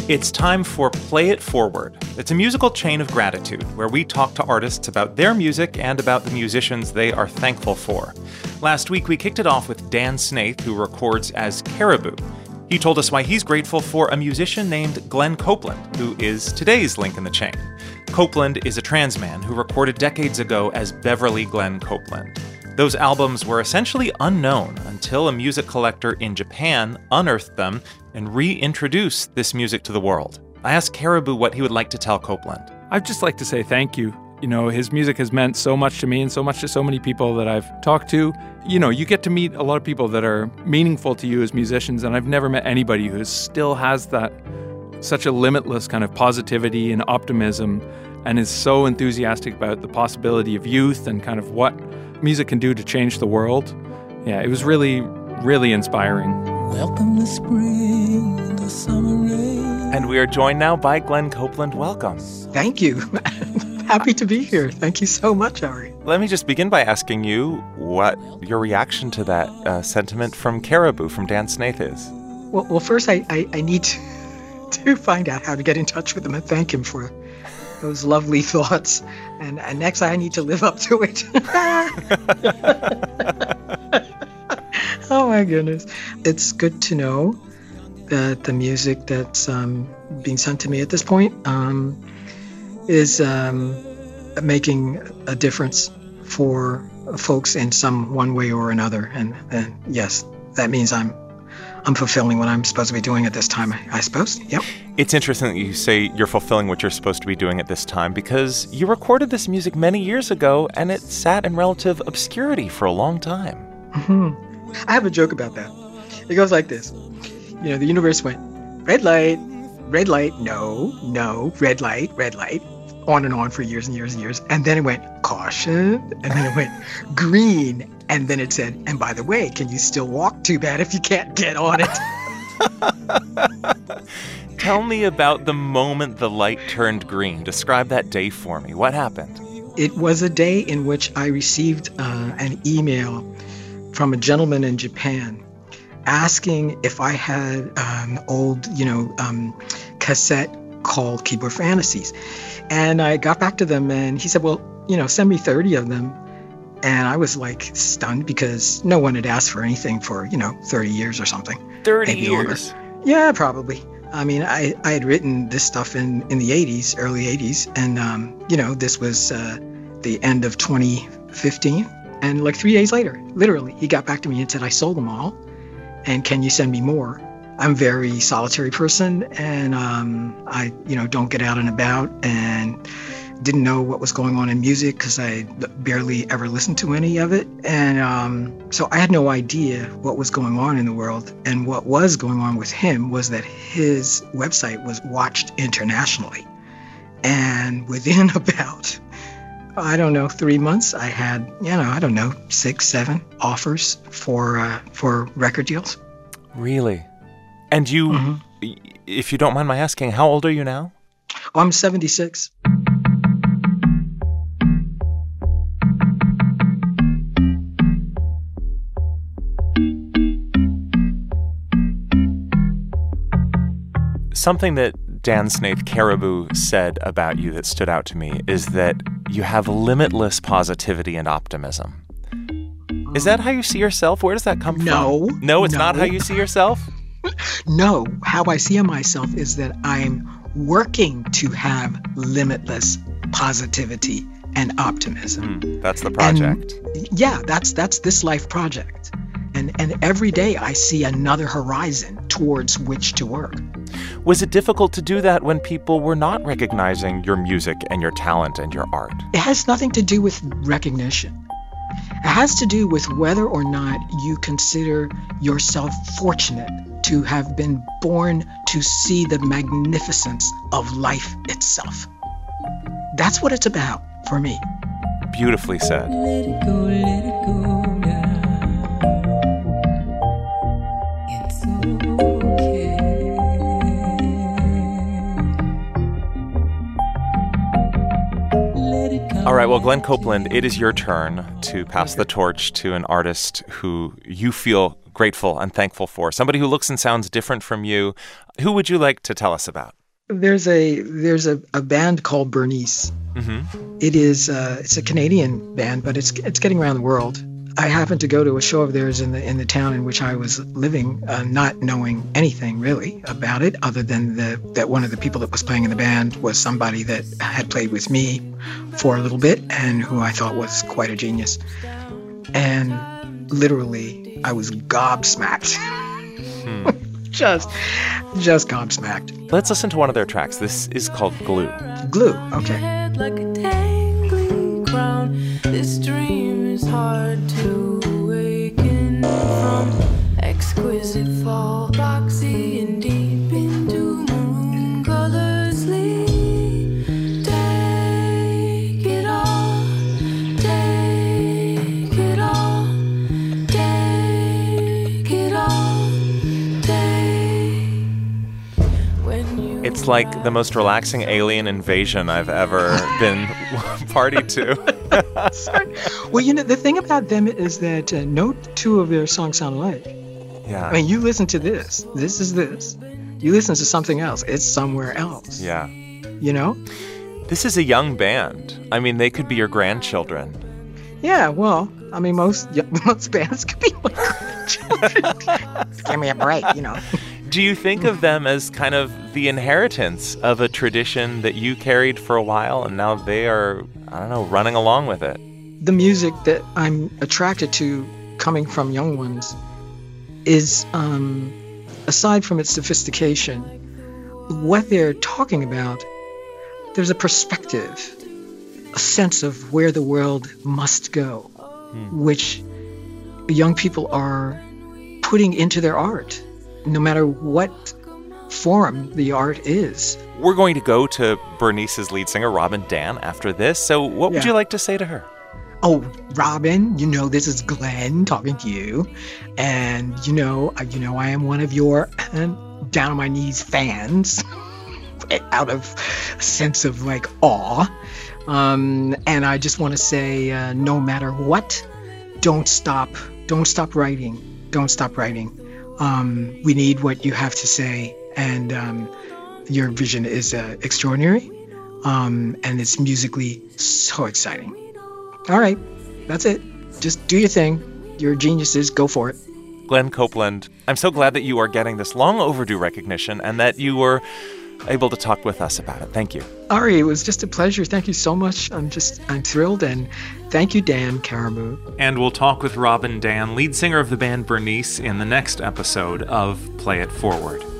It's time for Play It Forward. It's a musical chain of gratitude where we talk to artists about their music and about the musicians they are thankful for. Last week, we kicked it off with Dan Snaith, who records as Caribou. He told us why he's grateful for a musician named Glenn Copeland, who is today's link in the chain. Copeland is a trans man who recorded decades ago as Beverly Glenn Copeland. Those albums were essentially unknown until a music collector in Japan unearthed them and reintroduced this music to the world. I asked Caribou what he would like to tell Copeland. I'd just like to say thank you. You know, his music has meant so much to me and so much to so many people that I've talked to. You know, you get to meet a lot of people that are meaningful to you as musicians, and I've never met anybody who still has that such a limitless kind of positivity and optimism and is so enthusiastic about the possibility of youth and kind of what music can do to change the world. Yeah, it was really, really inspiring. Welcome to spring, the summer rain. And we are joined now by Glenn Copeland. Welcome. Thank you. Happy to be here. Thank you so much, Ari. Let me just begin by asking you what your reaction to that sentiment from Caribou, from Dan Snaith is. Well, first I need to find out how to get in touch with him and thank him for those lovely thoughts. And next I need to live up to it. Oh my goodness. It's good to know that the music that's being sent to me at this point is making a difference for folks in some one way or another. And yes, that means I'm fulfilling what I'm supposed to be doing at this time, I suppose. Yep. It's interesting that you say you're fulfilling what you're supposed to be doing at this time because you recorded this music many years ago and it sat in relative obscurity for a long time. Mm-hmm. I have a joke about that. It goes like this. You know, the universe went, red light, no, red light, on and on for years and years and years. And then it went, caution, and then it went, green. And then it said, and by the way, can you still walk? Too bad if you can't get on it. Tell me about the moment the light turned green. Describe that day for me. What happened? It was a day in which I received an email from a gentleman in Japan asking if I had an old, cassette called Keyboard Fantasies. And I got back to them and he said, well, send me 30 of them. And I was like stunned because no one had asked for anything for, 30 years or something. 30 years? Longer. Yeah, probably. I mean, I had written this stuff in the 80s, early 80s. And, this was the end of 2015. And like 3 days later, literally, he got back to me and said, I sold them all. And can you send me more? I'm a very solitary person and I, don't get out and about and didn't know what was going on in music because I barely ever listened to any of it. And so I had no idea what was going on in the world. And what was going on with him was that his website was watched internationally. And within about, 3 months, I had, 6, 7 offers for record deals. Really? And you, if you don't mind my asking, how old are you now? Oh, I'm 76. Something that Dan Snaith Caribou said about you that stood out to me is that you have limitless positivity and optimism. Is that how you see yourself? Where does that come from? No, it's not how you see yourself? No, how I see myself is that I'm working to have limitless positivity and optimism. That's the project. And that's this life project. And every day I see another horizon towards which to work. Was it difficult to do that when people were not recognizing your music and your talent and your art? It has nothing to do with recognition. It has to do with whether or not you consider yourself fortunate to have been born to see the magnificence of life itself. That's what it's about for me. Beautifully said. Let it go now. It's okay. Let it go. All right, well, Glenn Copeland, it is your turn to pass the torch to an artist who you feel grateful and thankful for? Somebody who looks and sounds different from you. Who would you like to tell us about? There's a band called Bernice. Mm-hmm. It's a Canadian band, but it's getting around the world. I happened to go to a show of theirs in the town in which I was living, not knowing anything really about it, other than that one of the people that was playing in the band was somebody that had played with me for a little bit and who I thought was quite a genius. And literally, I was gobsmacked. just gobsmacked. Let's listen to one of their tracks. This is called Glue. Glue, okay. Like a dangling crown, this dream is hard to awaken from. Exquisite fall, boxy and deep into maroon colors lead. Take it all, take it all, take it all, take. When you It's like the most relaxing alien invasion I've ever been party to. Well, the thing about them is that no two of their songs sound alike. Yeah. I mean, you listen to this. This is this. You listen to something else. It's somewhere else. Yeah. You know? This is a young band. I mean, they could be your grandchildren. Yeah, well, I mean, most bands could be my grandchildren. Give me a break, Do you think of them as kind of the inheritance of a tradition that you carried for a while and now they are, I don't know, running along with it? The music that I'm attracted to coming from young ones is, aside from its sophistication, what they're talking about, there's a perspective, a sense of where the world must go, which young people are putting into their art, no matter what form the art is. We're going to go to Bernice's lead singer, Robin Dan, after this. So what would you like to say to her? Oh, Robin, this is Glenn talking to you. And, I am one of your down on my knees fans out of a sense of awe. And I just want to say, no matter what, don't stop writing. Don't stop writing. We need what you have to say. And your vision is extraordinary. And it's musically so exciting. All right, that's it. Just do your thing. You're geniuses. Go for it. Glenn Copeland, I'm so glad that you are getting this long overdue recognition and that you were able to talk with us about it. Thank you. Ari, it was just a pleasure. Thank you so much. I'm thrilled. And thank you, Dan Caribou. And we'll talk with Robin Dan, lead singer of the band Bernice, in the next episode of Play It Forward.